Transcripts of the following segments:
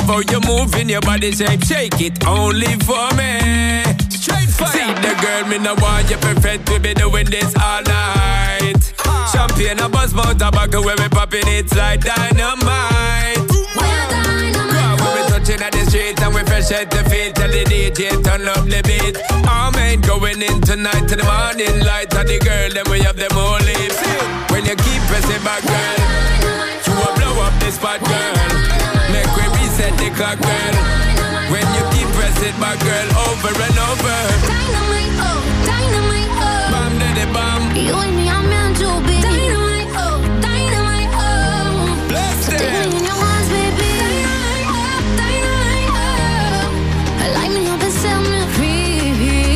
love how you move in your body shape. Shake it only for me. Straight fire. See the girl, me no want you perfect. We be doing this all night. Champagne, a buzz, mouth, tobacco, where we popping it like dynamite. We're dynamite. When we touching at the street and we fresh at the feet. Tell the DJ turn up the beat. Our man going in tonight to the morning light. And the girl, then we have them all lips. When you keep pressing back, girl, you will blow up this spot, girl. Make we reset the clock, girl. When you keep pressing back, girl, over and over. Dynamite, oh, dynamite, oh. Bam, daddy, bam. You and me are meant to be. Dynamite, oh, dynamite, oh. Bless So take them. me in your arms, baby. Dynamite, oh, dynamite, oh. Light me up and set me free.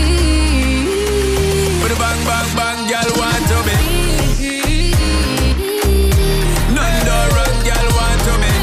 Put a bang, bang, bang, girl, want to be. None do wrong, girl, want to be.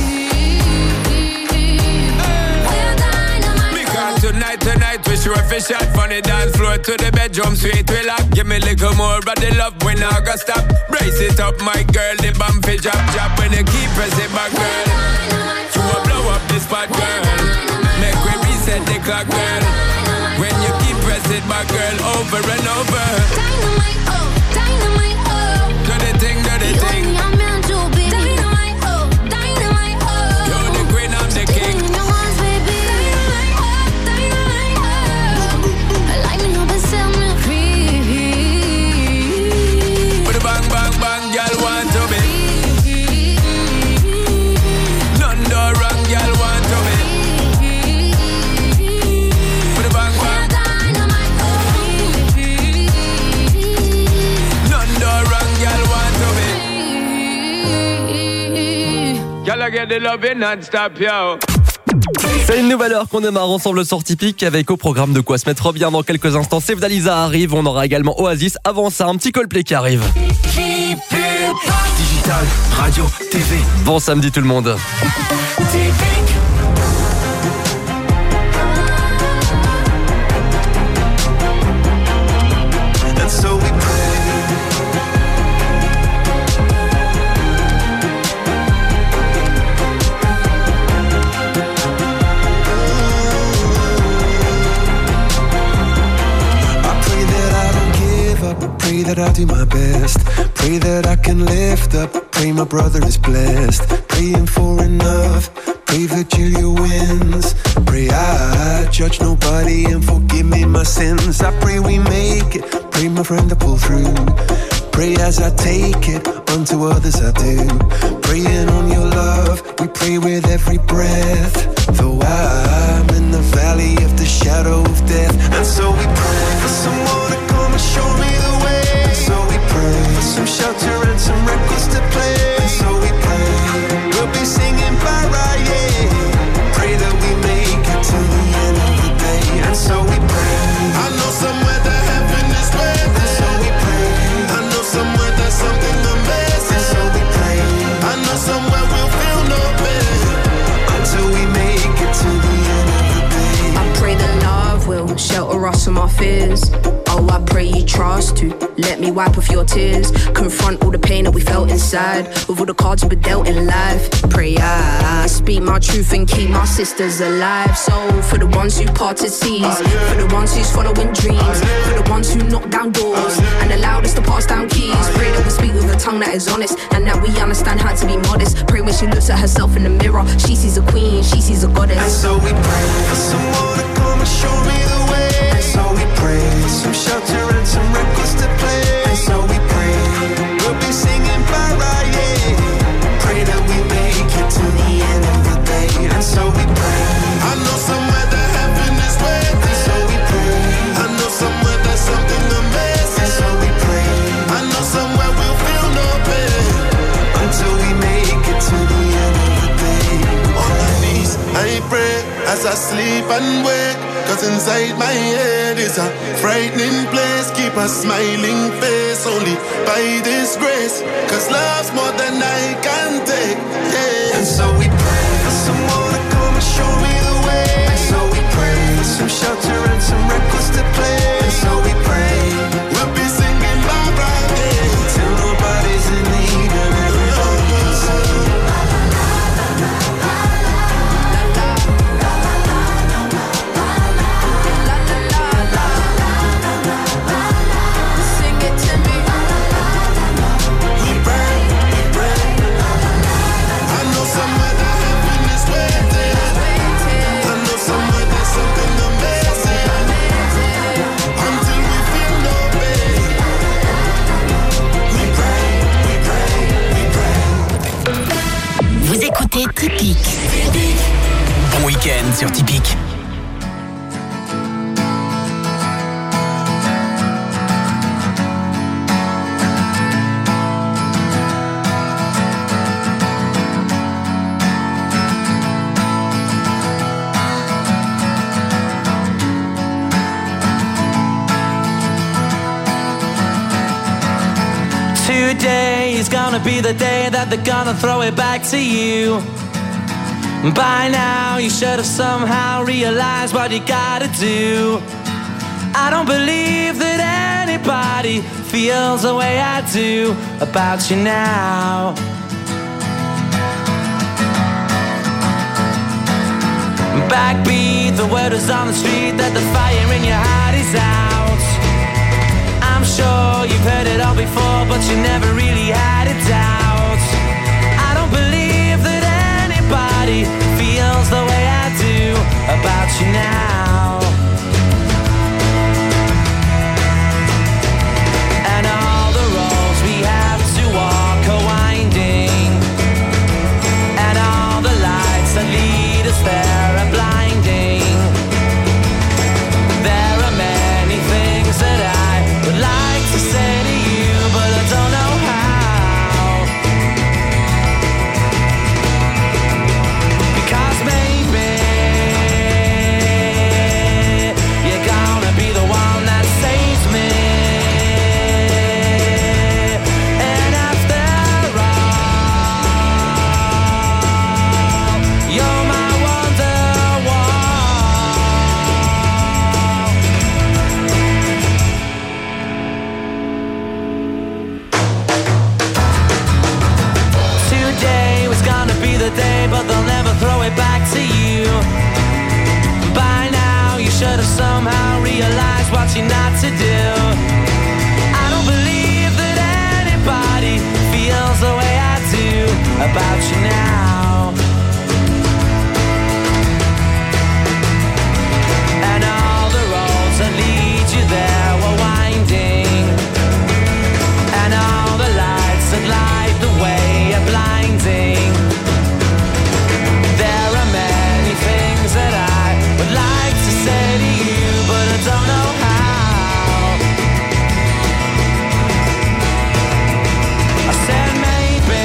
We're dynamite. Because tonight, we sure fish out from the dance floor to the bedroom suite. We lock, give me a little more, but the love when I go stop. Brace it up, my girl, the bump fi drop. When you keep pressing back, girl, you will blow up this spot, girl. Make we reset the clock, girl. When you keep pressing back, girl, over and over. Dynamite, oh, dynamite, oh. Do the thing, do the You and thing. me are meant to be. Dynamite, oh, dynamite, oh. You're the queen, I'm the king. In your arms, baby. Dynamite, oh, dynamite, oh. Light me up and set me free. Put a bang, bang, bang, girl, want to be. None do wrong, girl, want to be. Put a bang, bang. We're dynamite, oh. None do wrong, girl, want to be. Girl, I get the loving non-stop, yo. C'est une nouvelle heure qu'on démarre ensemble sur Typique avec au programme de quoi se mettre bien dans quelques instants. Save Dalisa arrive, on aura également Oasis. Avant ça, un petit Coldplay qui arrive. Digital, radio, TV. Bon samedi tout le monde. And so we pray. I pray that I don't give up. I pray that I do my best. Pray that I can lift up. Pray my brother is blessed. Praying for enough. Pray Virgilia wins. Pray I judge nobody and forgive me my sins. I pray we make it. Pray my friend to pull through. Pray as I take it, unto others I do. Praying on your love, we pray with every breath. Though I'm in the valley of the shadow of death. And so we pray for someone to come and show me the way. And so we pray for some shelter and some records to play. And so we pray, we'll be singing para, yeah. Pray that we make it to the end of the day. And so we pray, I know somewhere that heaven is waiting. And so we pray, I know somewhere there's something amazing. And so we pray, I know somewhere we'll feel no pain until we make it to the end of the day. I pray that love will shelter us from our fears. Oh, I pray you trust to let me wipe off your tears. Confront all the pain that we felt inside with all the cards we've been dealt in life. Pray I speak my truth and keep my sisters alive. So for the ones who parted seas, for the ones who's following dreams, for the ones who knock down doors and allowed us to pass down keys. Pray that we speak with a tongue that is honest and that we understand how to be modest. Pray when she looks at herself in the mirror, she sees a queen, she sees a goddess. And so we pray for someone to come and show me the way. And so we pray for some shelter and some records to play. And so we pray, we'll be singing para, yeah. Pray that we make it to the end of the day. And so we pray, I know somewhere that heaven is waiting. And so we pray, I know somewhere there's something amazing. And so we pray, I know somewhere we'll feel no pain until we make it to the end of the day. On my knees, I pray as I sleep and wake. Cause inside my head is a frightening place. Keep a smiling face only by this grace. Cause love's more than I can take, yeah. And so we pray for someone to come and show me the way. And so we pray for some shelter and some records to play. And so we pray, we'll be singing Barbara, yeah. Till nobody's in need and everybody can sing. Typique. Bon week-end sur Typique. Today is gonna be the day that they're gonna throw it back to you. By now you should have somehow realized what you gotta do. I don't believe that anybody feels the way I do about you now. Backbeat, the word is on the street that the fire in your heart is out. I'm sure you've heard it all before, but you never really had a doubt. I don't believe that anybody feels the way I do about you now. And all the roads we have to walk are winding, and all the lights that lead us there are blinding. There are many things that I would like to say to you, but I don't know how. Because maybe you're gonna be the one that saves me. And after all, you're my Wonderwall. Today was gonna be the day, but they'll never throw it back to you. By now you should have somehow realized what you're not to do. I don't believe that anybody feels the way I do about you now. And all the roads that lead you there were winding, and all the lights that light the way are blinding. There are many things that I would like to say to you, but I don't know how. I said maybe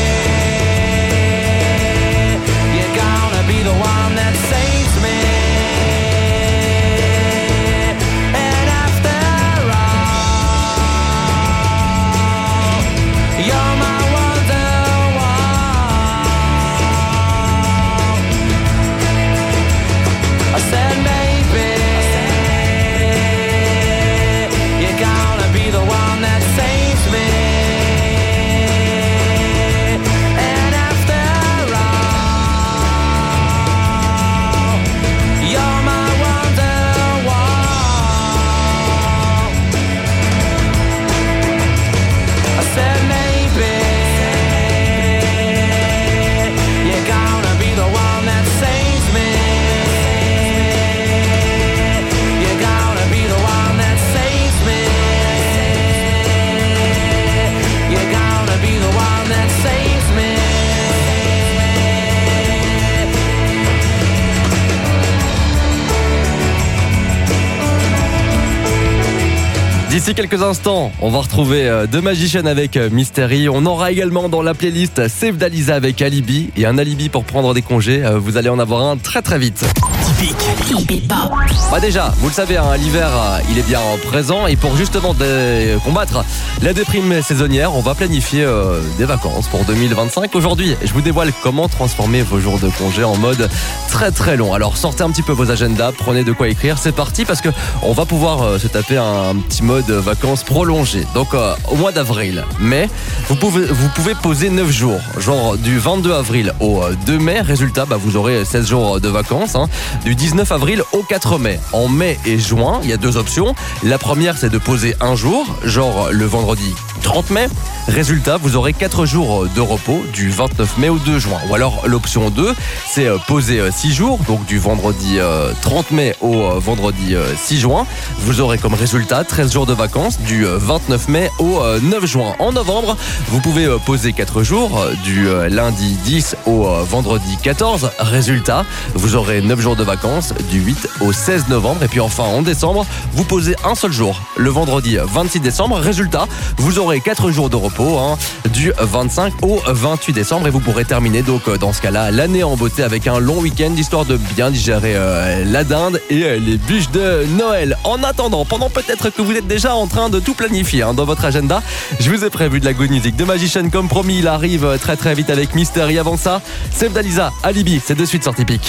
you're gonna be the one that saves me. And after all, you're my Wonderwall. I said maybe you're gonna be the one that saves me. And after all, you're my Wonderwall. I said maybe you're gonna be the one that saves me. You're gonna be the one that saves me. You're gonna be the one that saves me. D'ici quelques instants, on va retrouver The Magician avec Mystery. On aura également dans la playlist Save Dalisa avec Alibi. Et un alibi pour prendre des congés, vous allez en avoir un très très vite. Typique. Bah déjà, vous le savez, hein, l'hiver, il est bien présent. Et pour justement combattre la déprime saisonnière, on va planifier des vacances pour 2025. Aujourd'hui, je vous dévoile comment transformer vos jours de congé en mode très très long. Alors sortez un petit peu vos agendas, prenez de quoi écrire. C'est parti parce que on va pouvoir se taper un petit mode vacances prolongées. Donc au mois d'avril. Mais vous pouvez poser 9 jours. Genre du 22 avril au 2 mai. Résultat, vous aurez 16 jours de vacances. Hein. Du du 19 avril au 4 mai. En mai et juin, il y a 2 options. La première, c'est de poser un jour, genre le vendredi 30 mai. Résultat, vous aurez 4 jours de repos du 29 mai au 2 juin. Ou alors l'option 2, c'est poser 6 jours, donc du vendredi 30 mai au vendredi 6 juin. Vous aurez comme résultat 13 jours de vacances du 29 mai au 9 juin. En novembre, vous pouvez poser 4 jours du lundi 10 au vendredi 14. Résultat, vous aurez 9 jours de vacances du 8 au 16 novembre. Et puis enfin en décembre, vous posez un seul jour, le vendredi 26 décembre. Résultat, vous aurez 4 jours de repos du 25 au 28 décembre. Et vous pourrez terminer donc dans ce cas-là l'année en beauté avec un long week-end histoire de bien digérer la dinde et les bûches de Noël. En attendant, pendant peut-être que vous êtes déjà en train de tout planifier dans votre agenda, je vous ai prévu de la good music de Magician comme promis. Il arrive très très vite avec Mystery. Avant ça, Seb Dalisa, Alibi, c'est de suite sur Typique.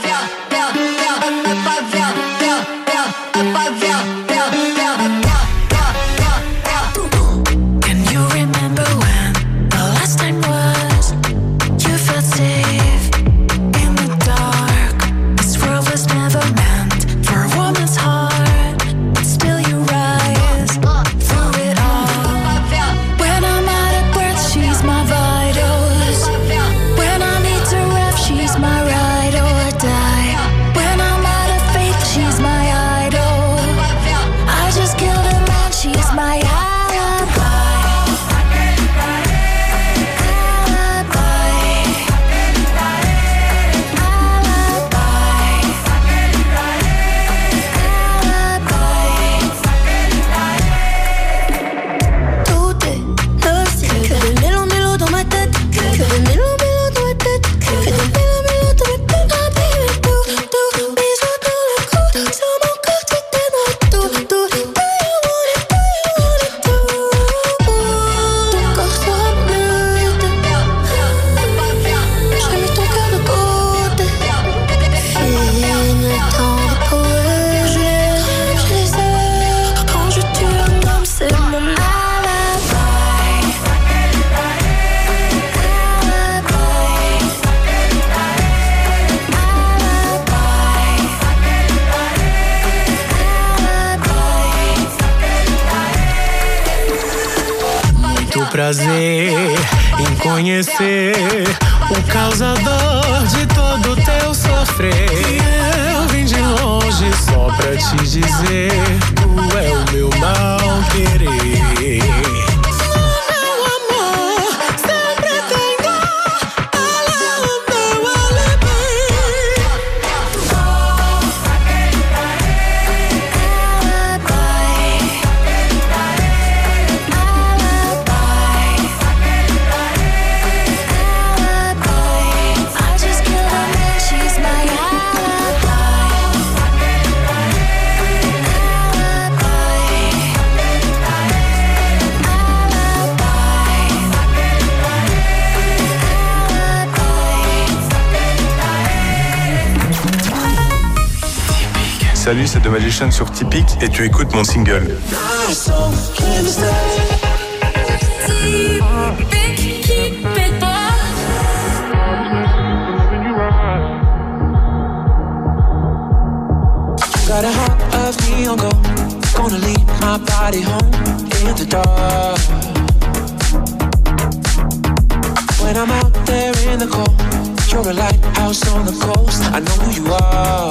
Prazer em conhecer o causador de todo teu sofrer. Eu vim de longe só pra te dizer, tu é o meu mal querer. Salut, c'est The Magician sur Typique et tu écoutes mon single. Got a heart of neon gold, gonna leave my body home in the dark. When I'm out there in the cold, you're a lighthouse on the coast. I know who you are.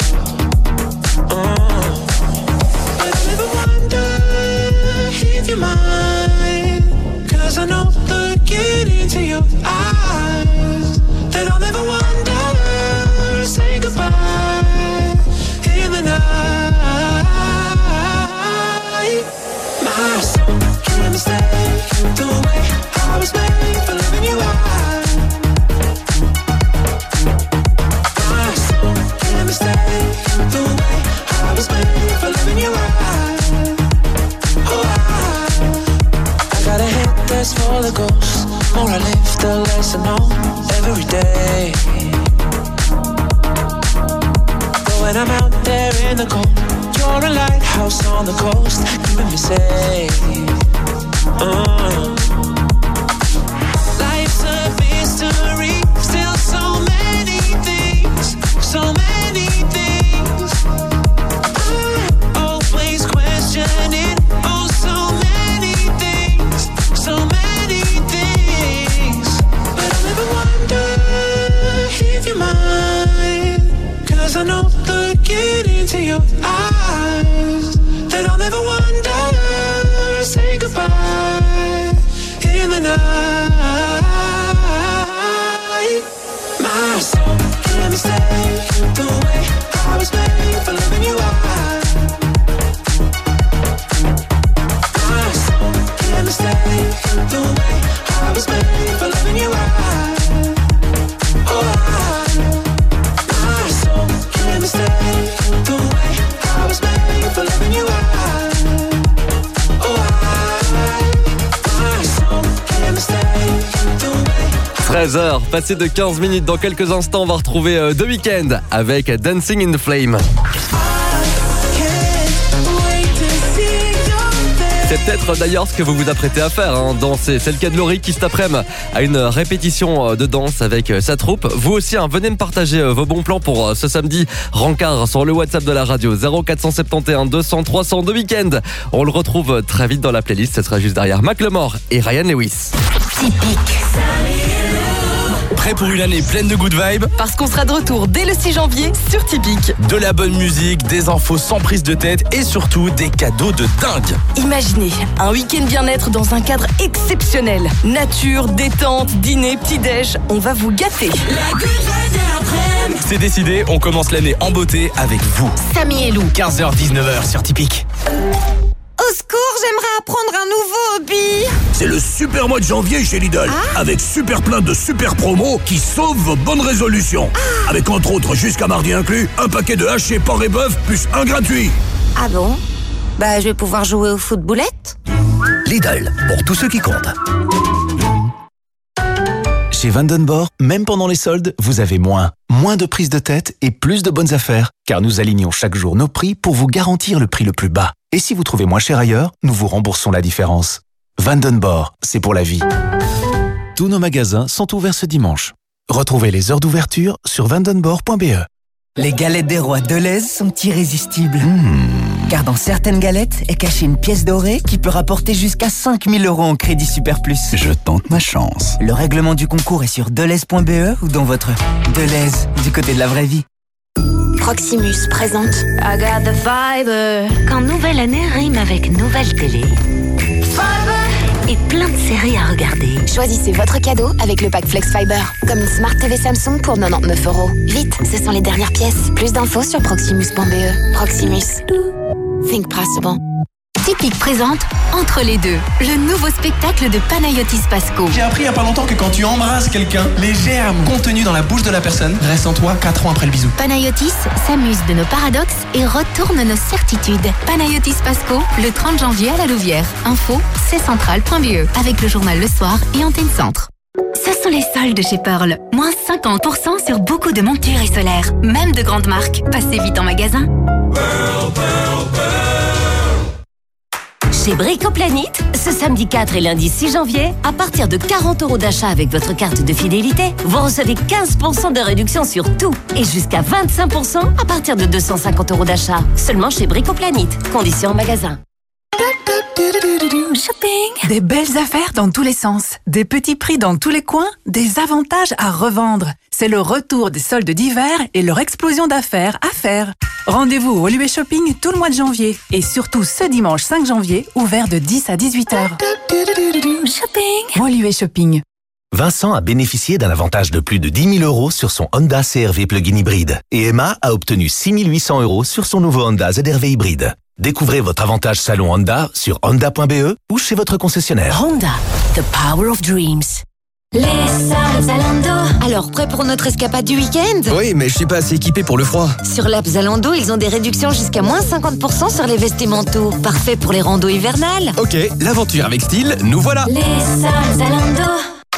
But I never wonder if you're mine, 'cause I know looking into your eyes that I'll never wonder, say goodbye in the night. My soul can't mistake the way I was made for loving you out. My soul can't mistake the way I was made for loving you right. Oh, I got a head that's full of ghosts. More I live, the less I know every day. But when I'm out there in the cold, you're a lighthouse on the coast, keeping me safe. Life's a mystery, still so many things, so many things. your mind. 'Cause I know looking into your eyes that I'll never wonder, say goodbye in the night. My soul can't mistake the way I was made for loving you. My soul can't mistake the way I was made for loving you. My soul can't mistake the way I was made for loving you. My soul can't mistake the way. 13h, passé de 15 minutes. Dans quelques instants, on va retrouver The Weeknd avec Dancing in the Flame. C'est peut-être d'ailleurs ce que vous vous apprêtez à faire, hein, danser. C'est le cas de Laurie qui cet après-midi a une répétition de danse avec sa troupe. Vous aussi, hein, venez me partager vos bons plans pour ce samedi rencard sur le WhatsApp de la radio 0471 200 300 The Weeknd. On le retrouve très vite dans la playlist. Ce sera juste derrière Macklemore et Ryan Lewis. Typique. Prêt pour une année pleine de good vibes? Parce qu'on sera de retour dès le 6 janvier sur Typique. De la bonne musique, des infos sans prise de tête et surtout des cadeaux de dingue. Imaginez un week-end bien-être dans un cadre exceptionnel. Nature, détente, dîner, petit-déj, on va vous gâter. La good vibe de l'après-midi. C'est décidé, on commence l'année en beauté avec vous. Samy et Lou. 15h-19h sur Typique. Au secours, j'aimerais apprendre un nouveau hobby. C'est le super mois de janvier chez Lidl. Avec super plein de super promos qui sauvent vos bonnes résolutions. Avec entre autres, jusqu'à mardi inclus, un paquet de haché porc et bœuf plus un gratuit. Ah bon? Bah, je vais pouvoir jouer au footboulette. Lidl, pour tous ceux qui comptent. Chez Vandenborg, même pendant les soldes, vous avez moins. Moins de prise de tête et plus de bonnes affaires. Car nous alignons chaque jour nos prix pour vous garantir le prix le plus bas. Et si vous trouvez moins cher ailleurs, nous vous remboursons la différence. Vandenborg, c'est pour la vie. Tous nos magasins sont ouverts ce dimanche. Retrouvez les heures d'ouverture sur vandenborg.be. Les galettes des rois Deleuze sont irrésistibles. Car dans certaines galettes est cachée une pièce dorée qui peut rapporter jusqu'à 5 000 € en crédit Super Plus. Je tente ma chance. Le règlement du concours est sur deleuze.be ou dans votre Deleuze, du côté de la vraie vie. Proximus présente I got the fiber. Quand nouvelle année rime avec nouvelle télé. Fiber et plein de séries à regarder. Choisissez votre cadeau avec le pack Flex Fiber. Comme une Smart TV Samsung pour 99 €. Vite, ce sont les dernières pièces. Plus d'infos sur proximus.be. Proximus. Think possible. Typique présente Entre les deux, le nouveau spectacle de Panayotis Pasco. J'ai appris il y a pas longtemps que quand tu embrasses quelqu'un, les germes contenus dans la bouche de la personne restent en toi 4 ans après le bisou. Panayotis s'amuse de nos paradoxes et retourne nos certitudes. Panayotis Pasco, le 30 janvier à la Louvière. Info, ccentral.be, avec le journal Le Soir et Antenne Centre. Ce sont les soldes chez Pearl. Moins 50% sur beaucoup de montures et solaires. Même de grandes marques. Passez vite en magasin. Pearl, Pearl, Pearl. Chez Bricoplanète, ce samedi 4 et lundi 6 janvier, à partir de 40 € d'achat avec votre carte de fidélité, vous recevez 15% de réduction sur tout et jusqu'à 25% à partir de 250 € d'achat. Seulement chez Bricoplanète. Conditions en magasin. Shopping. Des belles affaires dans tous les sens, des petits prix dans tous les coins, des avantages à revendre. C'est le retour des soldes d'hiver et leur explosion d'affaires à faire. Rendez-vous au Woluwe Shopping tout le mois de janvier et surtout ce dimanche 5 janvier, ouvert de 10 à 18h. Shopping. Woluwe Shopping. Vincent a bénéficié d'un avantage de plus de 10 000 € sur son Honda CR-V plug-in hybride. Et Emma a obtenu 6 800 € sur son nouveau Honda ZR-V hybride. Découvrez votre avantage salon Honda sur honda.be ou chez votre concessionnaire. Honda, the power of dreams. Les soldes Zalando. Alors, prêt pour notre escapade du week-end? Oui, mais je suis pas assez équipé pour le froid. Sur l'app Zalando, ils ont des réductions jusqu'à moins 50% sur les vestimentaux. Parfait pour les randos hivernales. Ok, l'aventure avec style, nous voilà. Les soldes Zalando.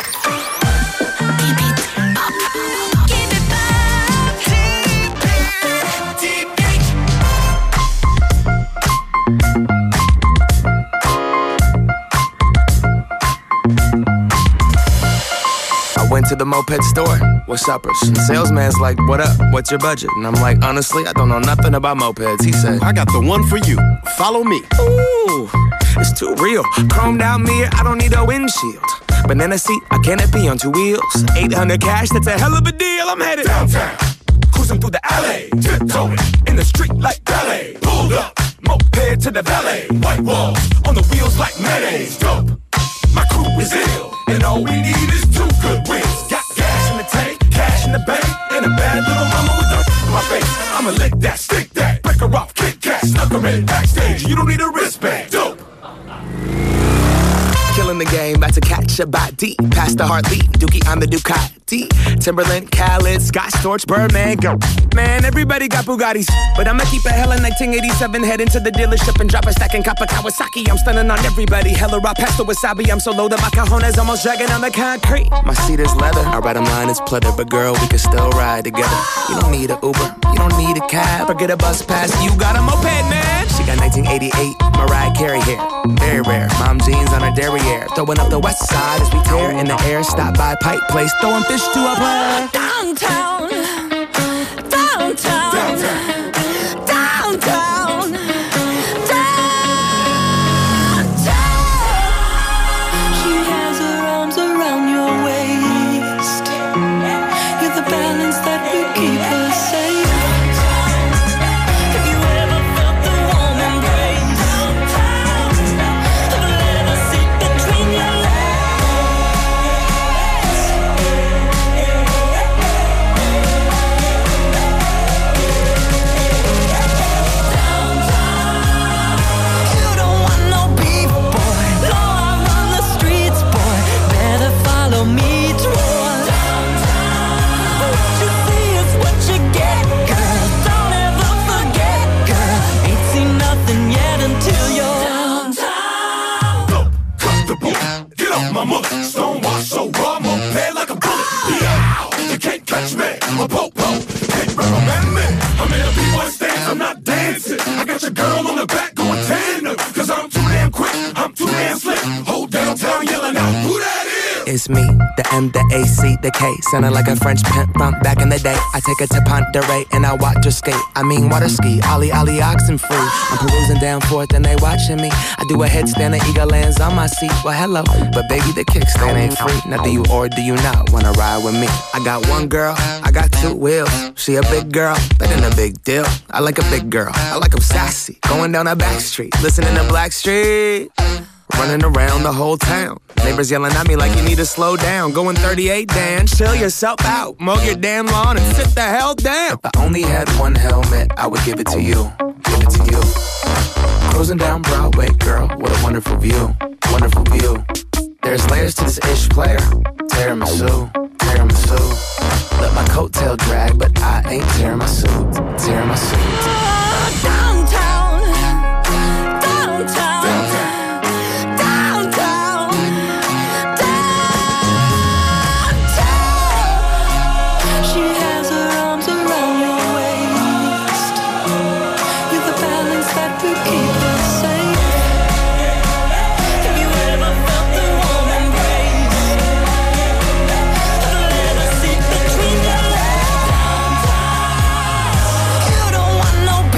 Went to the moped store, what's uppers? Salesman's like, what up, what's your budget? And I'm like, honestly, I don't know nothing about mopeds. He said, I got the one for you, follow me. Ooh, it's too real. Chromed out mirror, I don't need a windshield. Banana seat, a canopy on two wheels. 800 cash, that's a hell of a deal. I'm headed downtown, cruising through the alley, tiptoeing in the street like ballet. Pulled up, moped to the valet. White walls on the wheels like mayonnaise. Dope, my crew is ill, and all we need is two good wheels. Got gas in the tank, cash in the bank, and a bad little mama with dirt in my face. I'ma lick that, stick that, break her off, kick cat, snuck her in backstage. You don't need a wristband. Dope. Killing the game, about to catch a body. Past the Hartley, Dookie on the Ducati. Timberland, Khaled, Scott Storch, Birdman, go. Man, everybody got Bugattis. But I'ma keep a hella 1987. Head into the dealership and drop a stack in Kappa Kawasaki. I'm stunning on everybody. Hella raw pasta wasabi. I'm so low that my cajones almost dragging on the concrete. My seat is leather. Our bottom line is pleather. But girl, we can still ride together. You don't need an Uber. You don't need a cab. Or get a bus pass. You got a moped, man. She got 1988 Mariah Carey hair. Very rare. Mom jeans on her derriere. Throwing up the west side as we tear in the air. Stop by Pipe Place, throwing fish to a player. Downtown, downtown, downtown, downtown, downtown. She has her arms around your waist. You're the balance that will keep her safe. Have you ever felt the warm embrace? Of a leather seat between your legs? You don't want no beef, boy. No, I run the streets, boy. Better follow me, Troy. What you see is what you get, girl. Don't ever forget, girl. Ain't seen nothing yet until you're downtown. Comfortable, get off my mother. Stonewash so raw, I'm gonna play like a bullet. Yeah, you can't catch me. I'm a po-po, can't recommend me. I'm in a B-boy stance, I'm not dancing. I got your girl on the back going tandem. Cause I'm too damn quick, I'm too damn slick. Whole downtown yelling out, who that is? It's me, the M, the A, C, the K. Sounding like a French pimp from back in the day. I take her to Ponderay and I watch her skate. I mean water ski, ollie, oxen free. I'm perusing down Fourth and they watching me. I do a headstand and eagle lands on my seat. Well, hello, but baby, the kickstand ain't free. Now do you or do you not wanna ride with me? I got one girl, I got two wheels. She a big girl, that ain't a big deal. I like a big girl, I like 'em sassy. Going down a back street, listening to Blackstreet. Running around the whole town. Neighbors yelling at me like you need to slow down. Going 38, Dan, chill yourself out. Mow your damn lawn and sit the hell down. If I only had one helmet, I would give it to you. Give it to you. Cruising down Broadway, girl, what a wonderful view. Wonderful view. There's layers to this ish player. Tiramisu, tiramisu. Let my coattail drag, but I ain't tearing my suit. Tearing my suit. Downtown, downtown, downtown, downtown. She has her arms around your waist. You're the balance that will keep her safe. Have you ever felt the warm embrace? Of a leather seat between your legs? You don't want no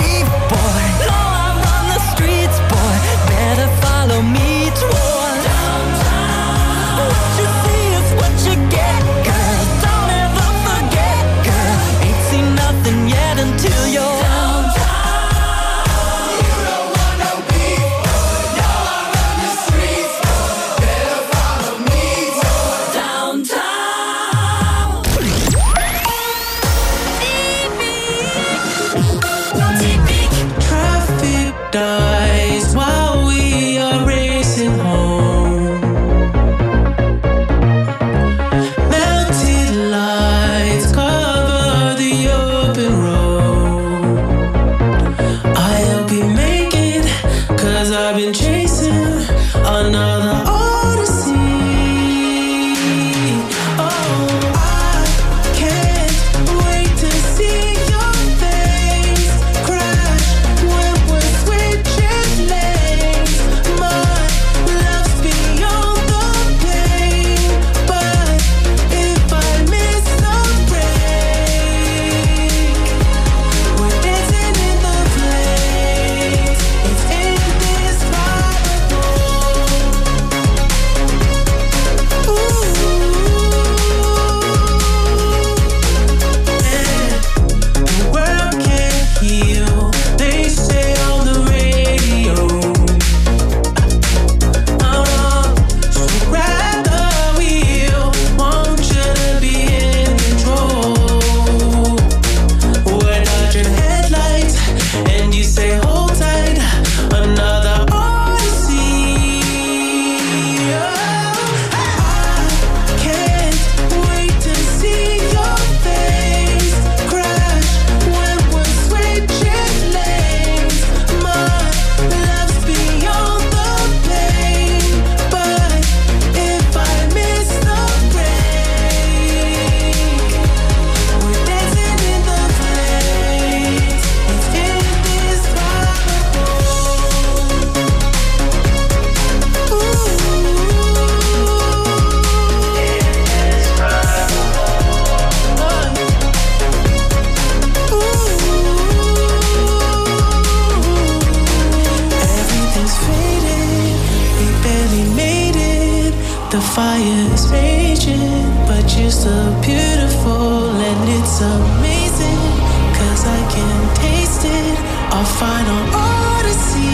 I'll find an odyssey.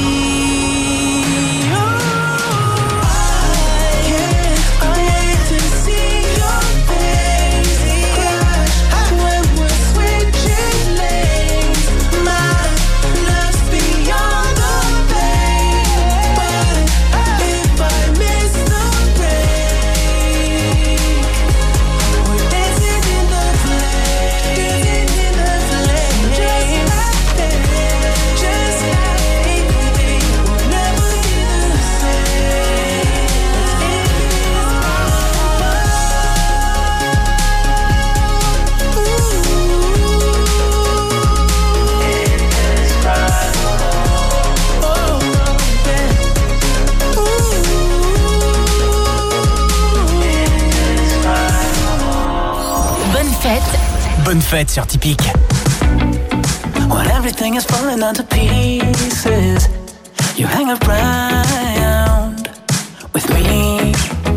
Bonne fête sur Typique. When everything is falling into pieces, you hang around with me.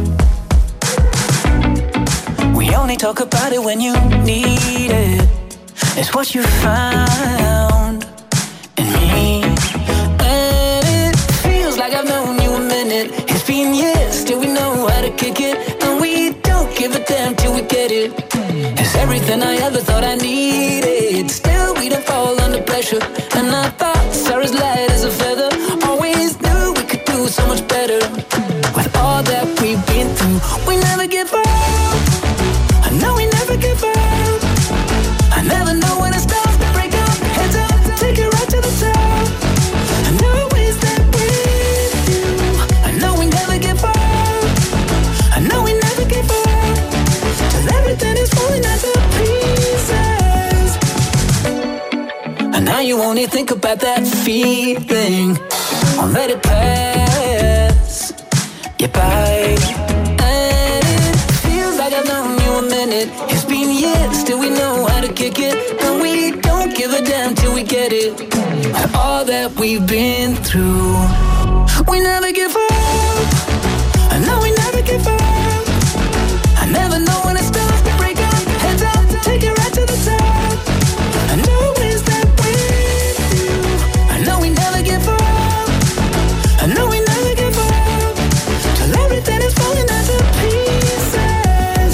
We only talk about it when you need it. It's what you found in me. And it feels like I've known you a minute. It's been years, still we know how to kick it. And we don't give a damn till we get it. It's everything I ever thought I needed. Still we don't fall under pressure. And I thought Sarah's light as a feather. Always knew we could do so much better. With all that we've been through, we never give up. I know we never give up. I never know when it starts to break up. Heads up, take it right to the top. I know it's that with you. I know we never give up. I know we never give up. Till everything is falling into pieces. And now you only think about that feeling. Won't let it pass you by. And it feels like I've known you a minute. It's been years, still we know how to kick it. And we don't give a damn till we get it. And all that we've been through, we never give up. I know we never give up. I never know when it starts to break up. Heads up, take it right to the top. I know it's that with you. I know we never give up. I know we never give up. Till everything is falling into pieces.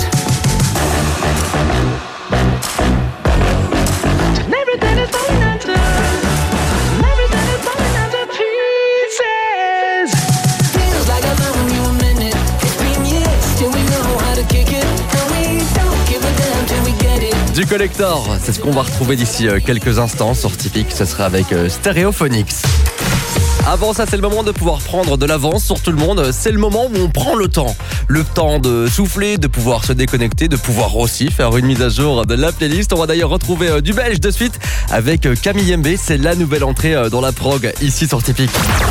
Till everything is falling into. Till everything is falling into pieces. Feels like I've known you a minute. It's been years, still we know how to kick it. And we don't give a damn till we get it. Du Collector, c'est ce qu'on va retrouver d'ici quelques instants sur Typique. Ce sera avec Stereophonics. Avant ça, c'est le moment de pouvoir prendre de l'avance sur tout le monde. C'est le moment où on prend le temps. Le temps de souffler, de pouvoir se déconnecter, de pouvoir aussi faire une mise à jour de la playlist. On va d'ailleurs retrouver du belge de suite avec Camille Mbé. C'est la nouvelle entrée dans la prog ici sur Typique.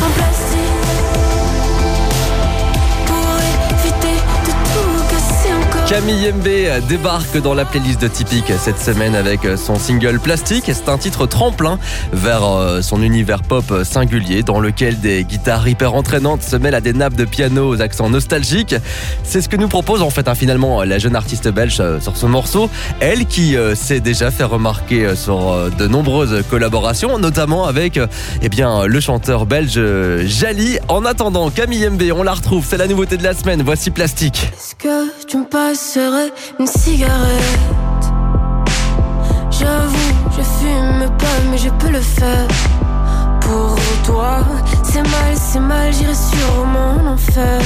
Camille Mbé débarque dans la playlist de Typique cette semaine avec son single Plastique. C'est un titre tremplin vers son univers pop singulier dans lequel des guitares hyper entraînantes se mêlent à des nappes de piano aux accents nostalgiques. C'est ce que nous propose en fait finalement la jeune artiste belge sur ce morceau. Elle qui s'est déjà fait remarquer sur de nombreuses collaborations, notamment avec le chanteur belge Jali. En attendant, Camille Mbé, on la retrouve, c'est la nouveauté de la semaine. Voici Plastique. Est-ce que tu me passerais une cigarette? J'avoue, je fume pas, mais je peux le faire. Pour toi, c'est mal, j'irai sur mon enfer.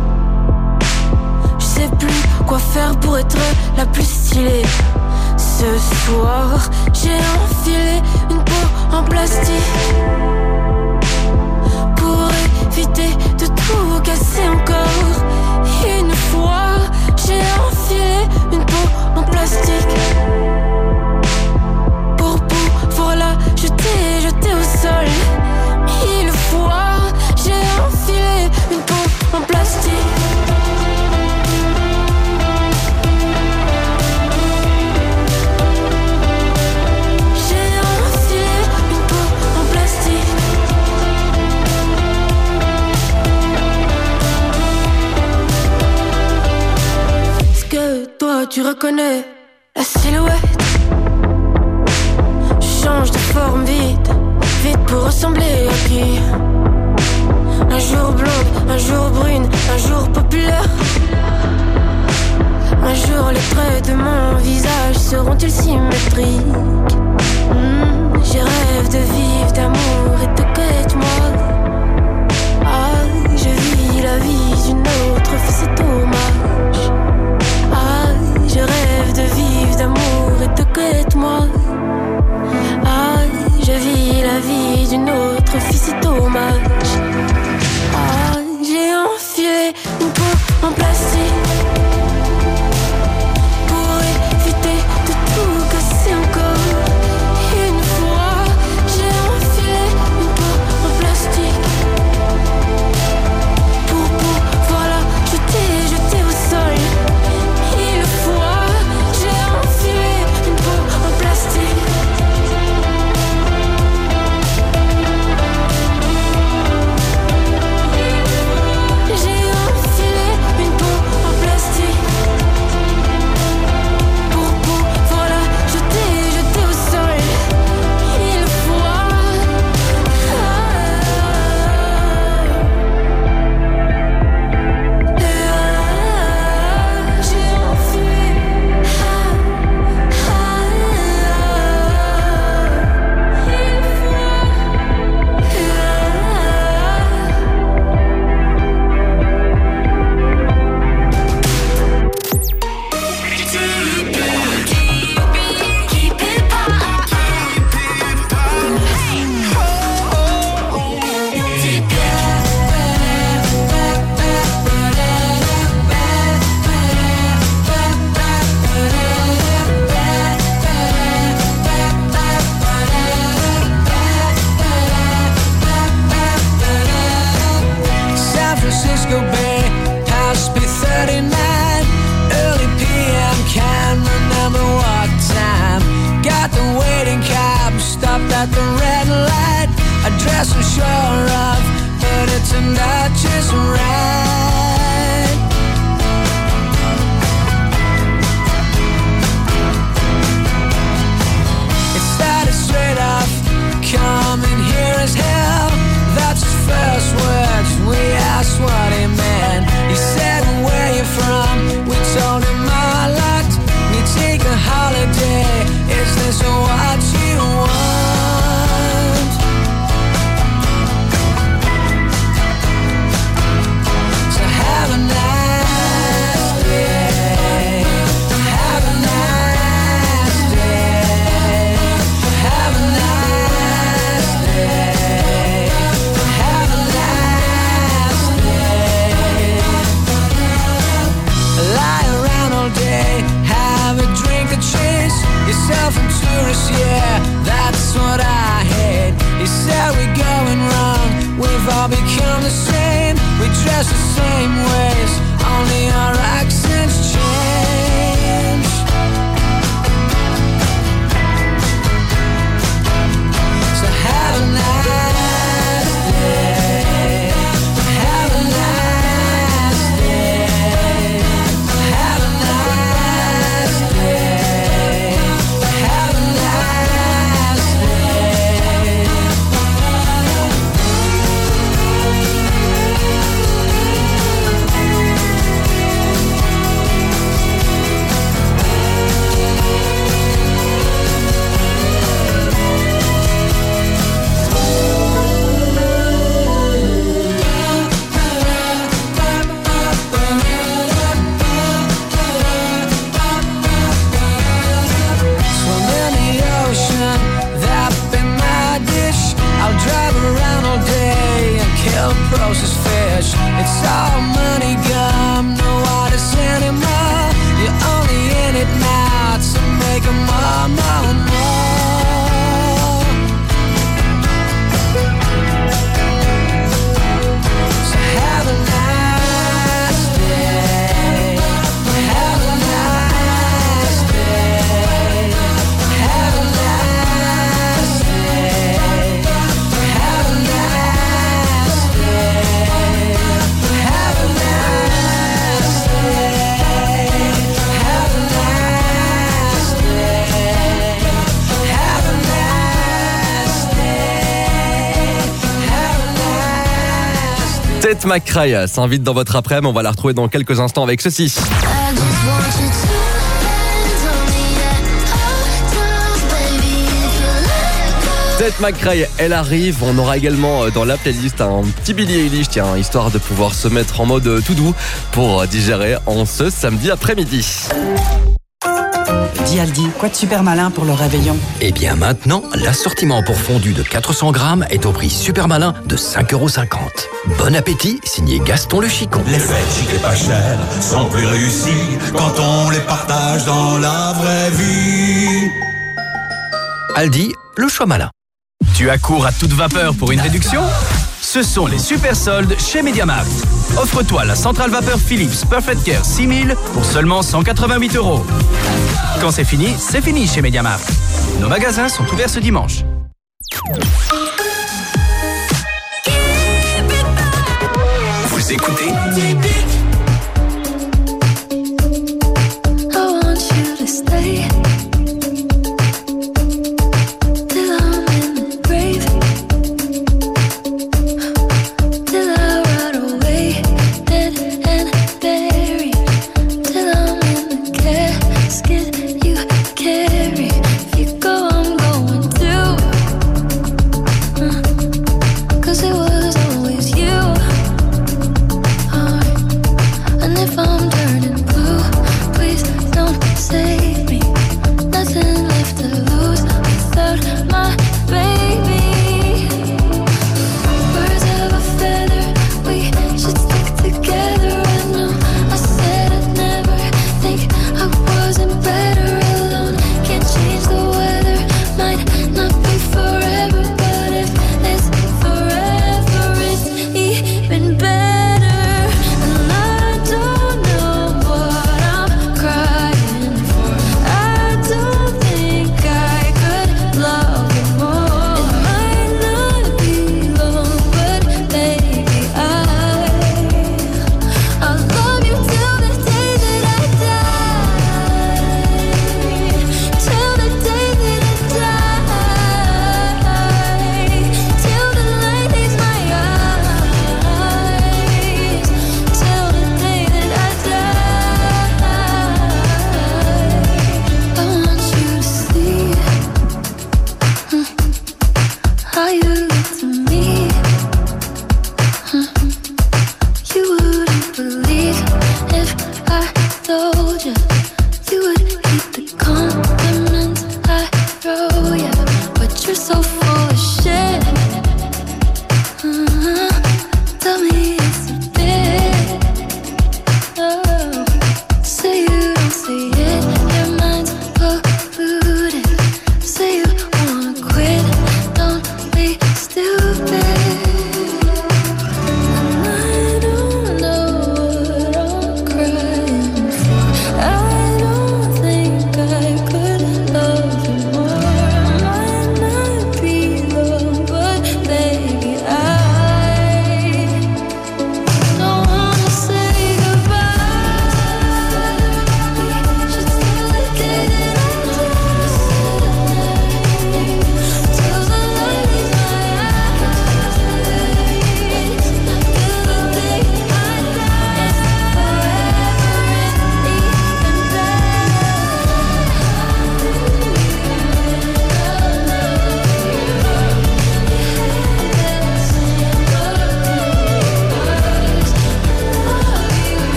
Je sais plus quoi faire pour être la plus stylée. Ce soir, j'ai enfilé une peau en plastique pour éviter de tout casser encore. Une fois, j'ai enfilé une peau en plastique pour pouvoir la jeter au sol. Une fois, j'ai enfilé une peau en plastique. J'ai enfilé une peau en plastique. Est-ce que toi tu reconnais la silhouette? Je change de forme vite pour ressembler à qui? Un jour blonde, un jour brune, un jour populaire. Un jour les traits de mon visage seront-ils symétriques? Je rêve de vivre d'amour et de quitte-moi. Ah, je vis la vie d'une autre, fais cet hommage. Ah, je rêve de vivre d'amour et de quitte-moi. Ah, je vis la vie d'une autre, fais cet hommage. Ah, j'ai enfilé une peau en plastique. At the red light, a dress I'm sure of, but it's not just right. It started straight off, coming here as hell. That's his first words, we asked what he meant. He said, where you from? We told him our lot. We take a holiday, is this what you want? Yeah, that's what I hate. He said we're going wrong, we've all become the same. We dress the same ways, only our accents change. So have a nice day, have a nice day, have a nice day, have a nice day. Tate McRae s'invite dans votre après-midi. On va la retrouver dans quelques instants avec ceci. Tate McRae, elle arrive. On aura également dans la playlist un petit Billie Eilish, tiens, histoire de pouvoir se mettre en mode tout doux pour digérer en ce samedi après-midi. Dis Aldi, quoi de super malin pour le réveillon? Eh bien maintenant, l'assortiment pour fondu de 400 grammes est au prix super malin de 5,50 €. Bon appétit, signé Gaston Le Chicon. Les fêtes chic et pas chères sont plus réussies quand on les partage dans la vraie vie. Aldi, le choix malin. Tu accours à toute vapeur pour une réduction? Ce sont les super soldes chez MediaMarkt. Offre-toi la centrale vapeur Philips Perfect Care 6000 pour seulement 188 €. Quand c'est fini chez MediaMarkt. Nos magasins sont ouverts ce dimanche. Vous écoutez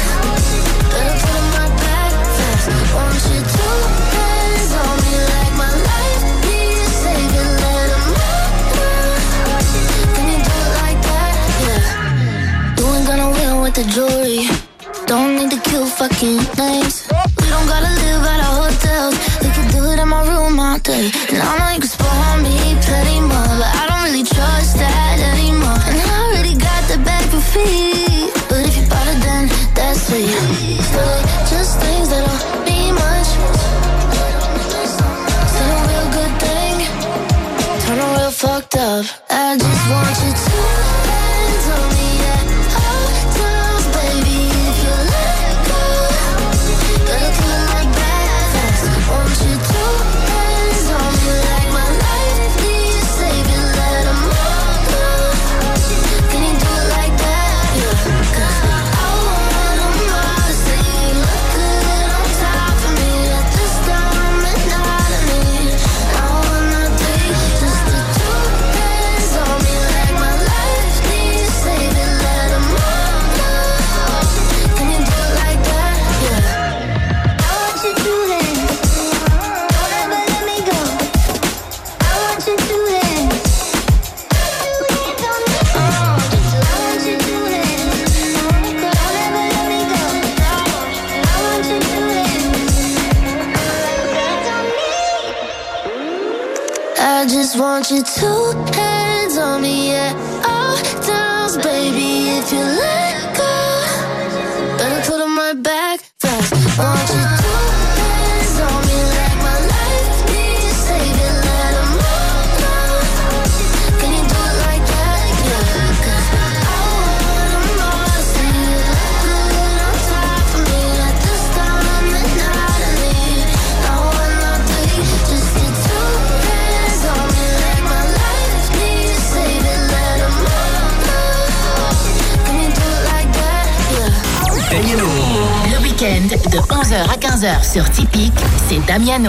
Like my Don't need to kill fucking names. We don't gotta live at our hotels. We could do it in my room all day. And I know you can spoil me plenty more, but I don't really trust that anymore. And I already got the bag for free. But if you bought it, then that's sweet. So like, just things that don't mean much. Still a real good thing. Turn a real fucked up. I just want you to hands on me at all times, baby. If you let go, gotta kill it like that fast. Want you to hands on me like my life needs saving. Let 'em all go. Can you do it like that? Yeah. 'Cause I want 'em all to say you look good on top of me at this time and not of me. I wanna take just the two hands on me like my life needs saving. Let 'em all go. Can you do it like that? Yeah. I want you to hands. Don't ever let me go. I want you to hands. I just want you two hands on me at all times, baby. If you let go, better put 'em right back fast. Want you two hands on me like my life needs saving. Let 'em all go. Can you do it like that? Yeah. 'Cause I want 'em all to see you look good on top of me at this time and not of me. I wanna take just the two hands on me like my life needs saving. Let 'em all go. Can you do it like that? Yeah. Damiano. Le week-end de 11h à 15h sur Typique, c'est Damiano.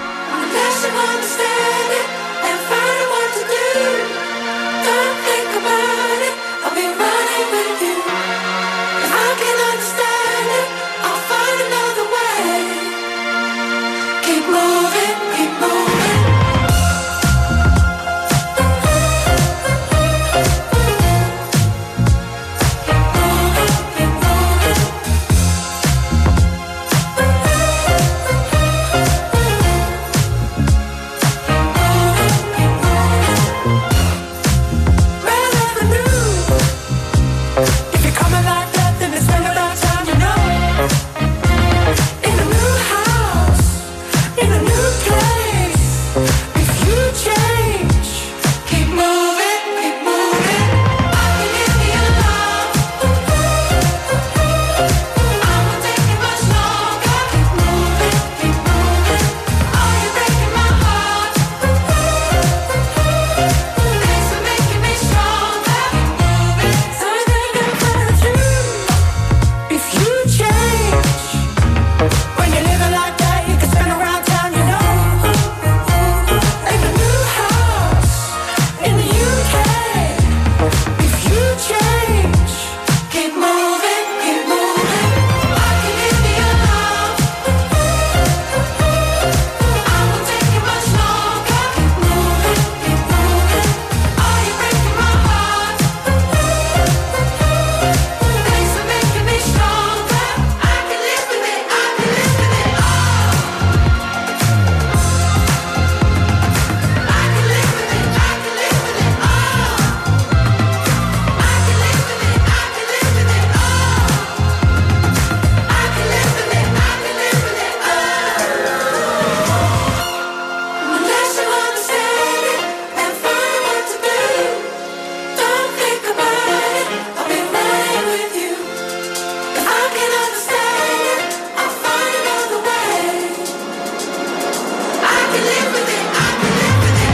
Keep moving, keep moving. If you're coming like that, then it's been about time you know. In a new house, in a new place. If you change, keep moving, keep moving. I can give you love. I won't take it much longer. Keep moving, keep moving. Oh, you're breaking my heart. Thanks for making me stronger. Keep moving. So you think I'm gonna do? If you change, when you're living like that, you can spin around town, you know. In a new house, in the UK. If you change, keep moving, keep moving. I can give you love. I won't take it much longer. Keep moving, keep moving. Oh, you're breaking my heart. Thanks for making me stronger. I can live with it, I can live with it all. I can live with it, I can live with it all. I can live with it, I can live with it all. I can live with it, I can live with it all. Unless you understand it and find what to do. Don't think about it, I'll be right with you. If I can understand it, I'll find another way. I can live with it, I can live with it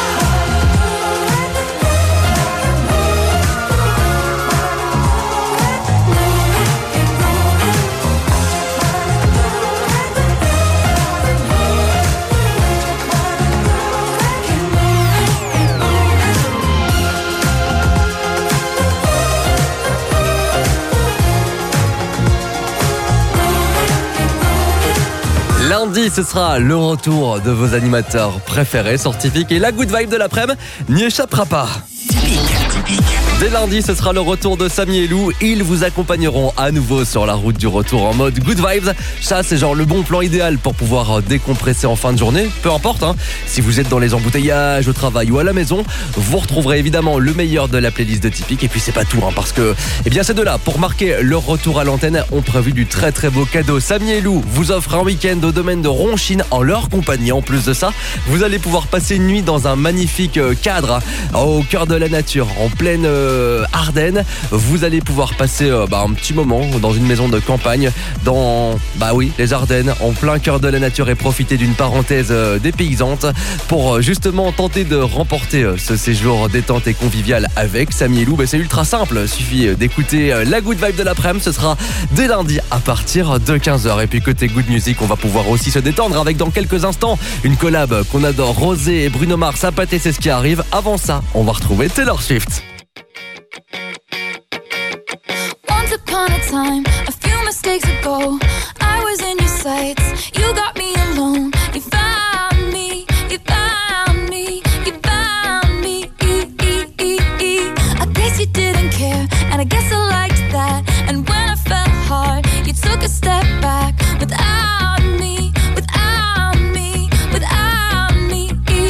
Lundi, ce sera le retour de vos animateurs préférés sur Typique et la good vibe de l'après-midi n'y échappera pas. Dès lundi, ce sera le retour de Samy et Lou. Ils vous accompagneront à nouveau sur la route du retour en mode good vibes. Ça, c'est genre le bon plan idéal pour pouvoir décompresser en fin de journée. Peu importe, hein. Si vous êtes dans les embouteillages, au travail ou à la maison, vous retrouverez évidemment le meilleur de la playlist de Typique. Et puis c'est pas tout, hein, parce que ces deux-là, pour marquer leur retour à l'antenne, ont prévu du très très beau cadeau. Samy et Lou vous offrent un week-end au domaine de Ronchine en leur compagnie. En plus de ça, vous allez pouvoir passer une nuit dans un magnifique cadre au cœur de la nature, en pleine Ardennes. Vous allez pouvoir passer un petit moment dans une maison de campagne dans les Ardennes, en plein cœur de la nature, et profiter d'une parenthèse dépaysante pour justement tenter de remporter ce séjour détente et convivial avec Samy et Lou. C'est ultra simple, suffit d'écouter la Good Vibe de l'après-midi. Ce sera dès lundi à partir de 15h. Et puis côté Good Music, on va pouvoir aussi se détendre avec dans quelques instants une collab qu'on adore, Rosé et Bruno Mars à pâté, c'est ce qui arrive. Avant ça, on va retrouver Taylor Swift. Once upon a time, a few mistakes ago, I was in your sights. You got me alone. You found me. You found me. You found me. I guess you didn't care, and I guess I liked that. And when I fell hard, you took a step back without me. Without me. Without me.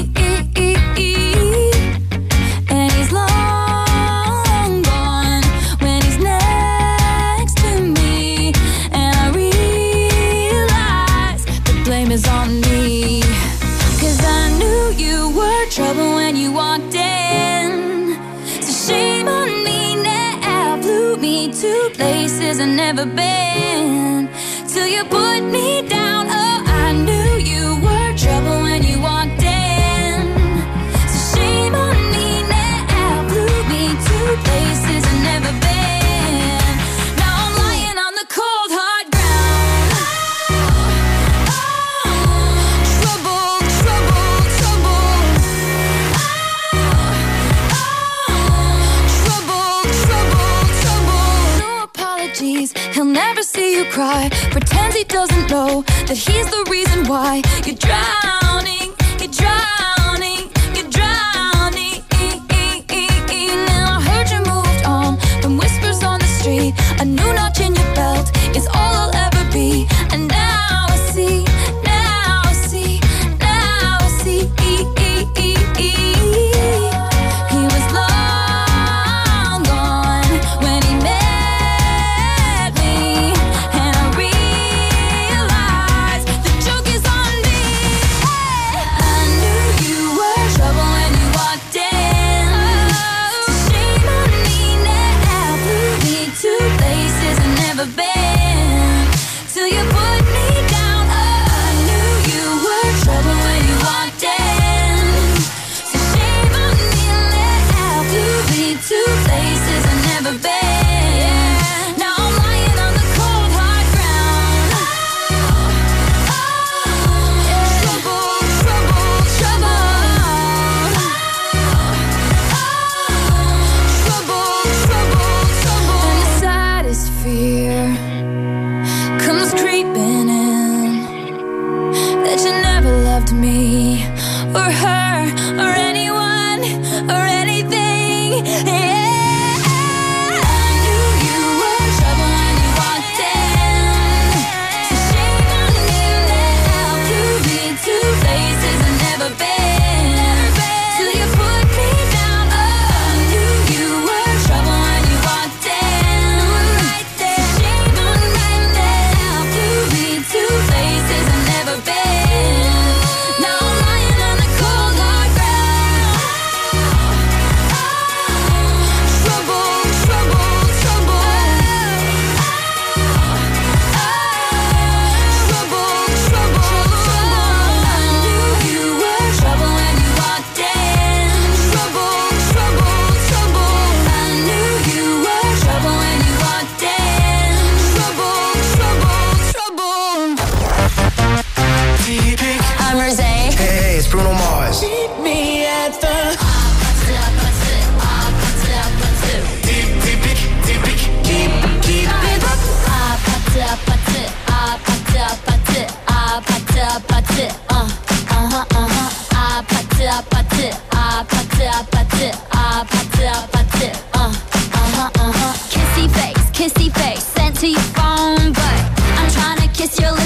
And he's long gone when he's next to me. And I realize the blame is on me. 'Cause I knew you were trouble when you walked in. So shame on me now, blew me to places I've never been. Till you put me down, oh, I knew you were trouble when you walked in. So shame on me now, blew me to places I've never been. Now I'm lying on the cold hard ground. Trouble, trouble, trouble. Trouble, trouble, trouble. No apologies, he'll never see you cry. Pretends he doesn't know that he's the reason why you're drowning, you're drowning, you're drowning. Now I heard you moved on from whispers on the street. A new notch in your belt is all I'll ever be. And now I see, now I see, now I see. He was long gone when he met me. And I realized the joke is on me. I knew you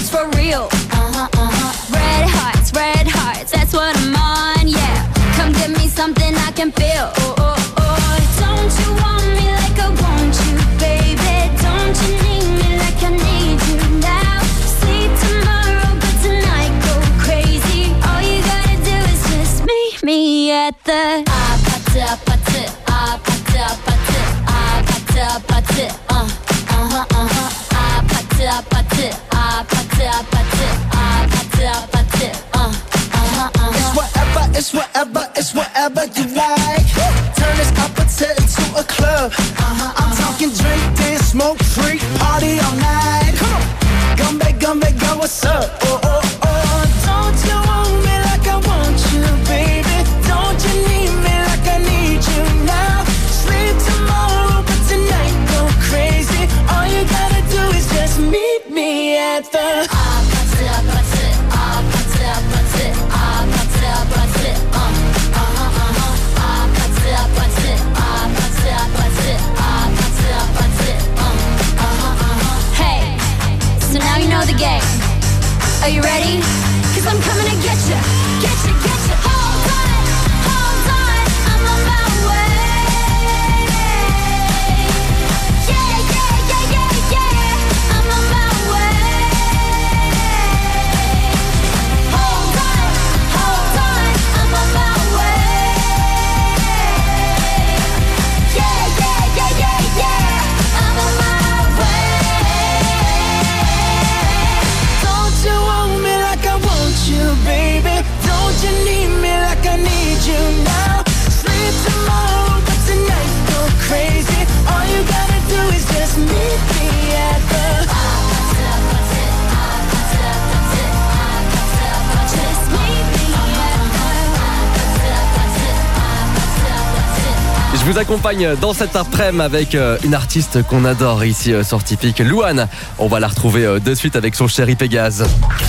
is for real. Red hearts, that's what I'm on, yeah. Come give me something I can feel. Oh, oh, oh. Don't you want me like I want you, baby? Don't you need me like I need you now? Sleep tomorrow, but tonight go crazy. All you gotta do is just meet me at the It's whatever you like. Turn this opposite into a club. I'm talking drink, dance, smoke, freak, party all night. Come on, come back, go, what's up? Oh, oh, oh. Don't you want me like I want you, baby? Don't you need me like I need you now? Sleep tomorrow, but tonight go crazy. All you gotta do is just meet me at the Hey, so now you know the game. Are you ready? 'Cause I'm coming to get you. Hold on, I'm on my way. Yeah, I'm on my way. Hold on, I'm on my way. Yeah, I'm on my way. Don't you want me like I want you, baby? Don't you need me like I need you now? Sleep tomorrow, but tonight go crazy. All you gotta do is just meet me at the Je vous accompagne dans cet après-midi avec une artiste qu'on adore ici sur Typique, Louane. On va la retrouver de suite avec son chéri Pégase.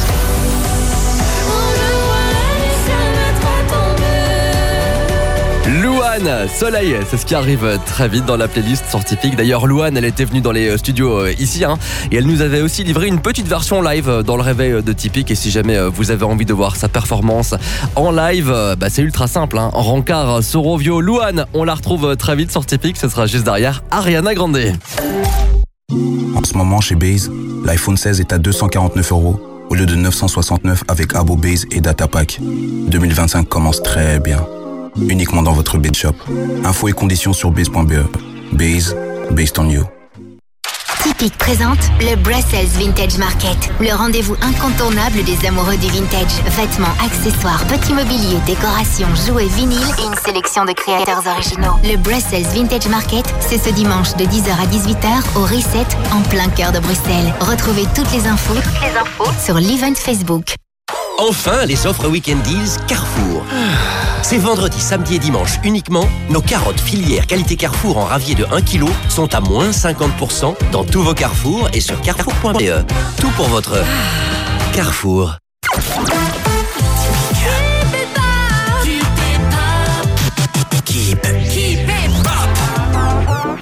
Louane, Soleil, c'est ce qui arrive très vite dans la playlist sur Typique. D'ailleurs, Louane, elle était venue dans les studios ici, et elle nous avait aussi livré une petite version live dans le réveil de Typique. Et si jamais vous avez envie de voir sa performance en live, c'est ultra simple. Rancard, Sorovio, Louane, on la retrouve très vite sur Typique. Ce sera juste derrière Ariana Grande. En ce moment, chez Base, l'iPhone 16 est à 249 € au lieu de 969 avec Abo Base et Data Pack. 2025 commence très bien. Uniquement dans votre Base Shop. Infos et conditions sur base.be. Base, based on you. Typique présente le Brussels Vintage Market, le rendez-vous incontournable des amoureux du vintage. Vêtements, accessoires, petits mobiliers, décorations, jouets, vinyles et une sélection de créateurs originaux. Le Brussels Vintage Market, c'est ce dimanche de 10h à 18h au Reset, en plein cœur de Bruxelles. Retrouvez toutes les infos sur l'event Facebook. Enfin, les offres Weekend Deals Carrefour. C'est vendredi, samedi et dimanche uniquement. Nos carottes filières qualité Carrefour en ravier de 1 kg sont à moins 50% dans tous vos Carrefour et sur carrefour.be. Tout pour votre Carrefour. Keep it pop.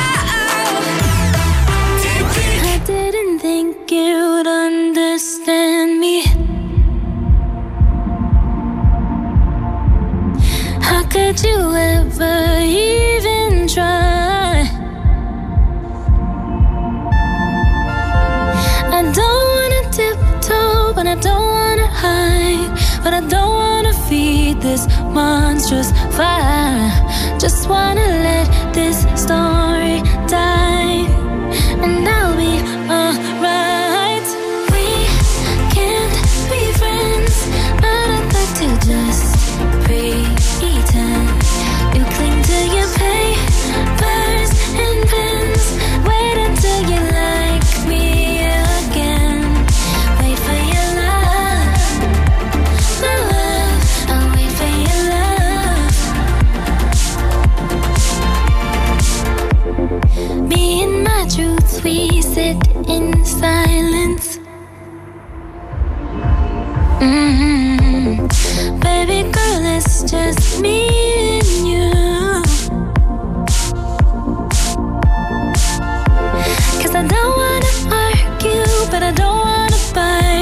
I didn't think you'd understand me. How could you ever even try? I don't wanna tiptoe, but I don't wanna hide. But I don't wanna feed this monstrous fire. Just wanna let this story die, and I'll be alright. We can't be friends, but I'd like to just pretend. You cling to your papers and pens. Wait until you like me again. Wait for your love, my love. I'll wait for your love. Me and my truths, we sit in silence. Baby girl, it's just me and you. 'Cause I don't wanna argue, but I don't wanna bite.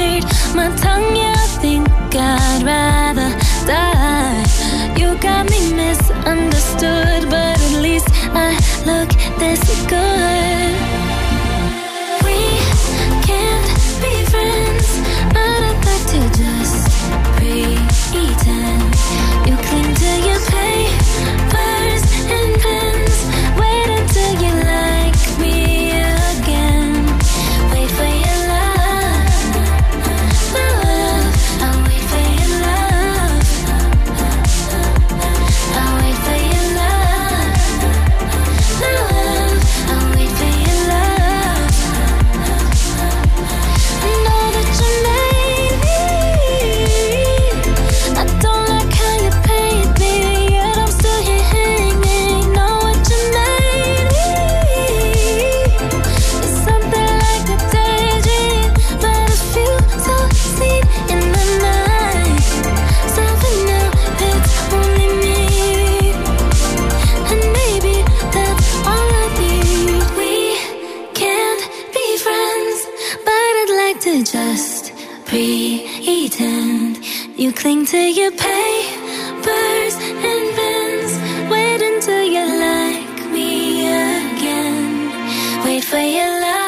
to just pretend. You cling to your papers and pens. Wait until you like me again. Wait for your love.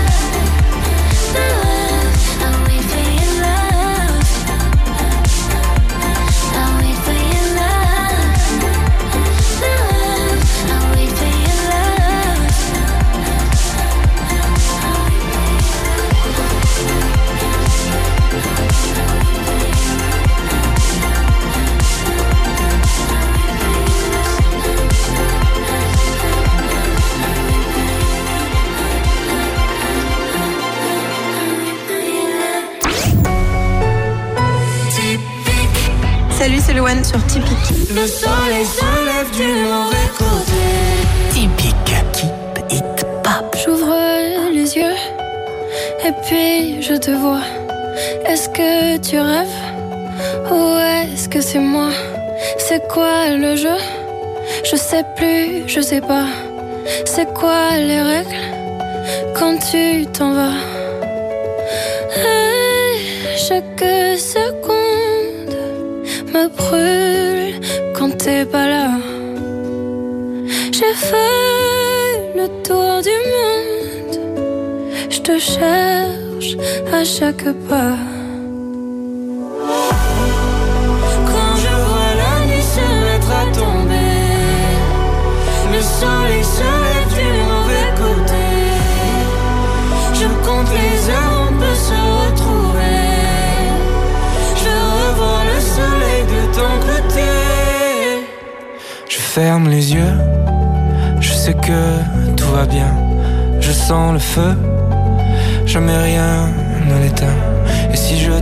I'll wait for your love. I'll wait for your love. I'll wait for your love. Salut, c'est Loane sur Typique. Le soleil se lève du mauvais côté. Typique. Keep it pop. J'ouvre les yeux et puis je te vois. Est-ce que tu rêves ou est-ce que c'est moi? C'est quoi le jeu? Je sais plus, je sais pas. C'est quoi les règles quand tu t'en vas? Chaque seconde me brûle quand t'es pas là. J'ai fait le tour du monde. Je te cherche à chaque pas. Quand je vois la nuit se mettre à tomber, le soleil se lève du mauvais côté. Je compte les heures, on peut se retrouver. Je revois le soleil de ton côté. Je ferme les yeux, je sais que tout va bien. Je sens le feu, je mets rien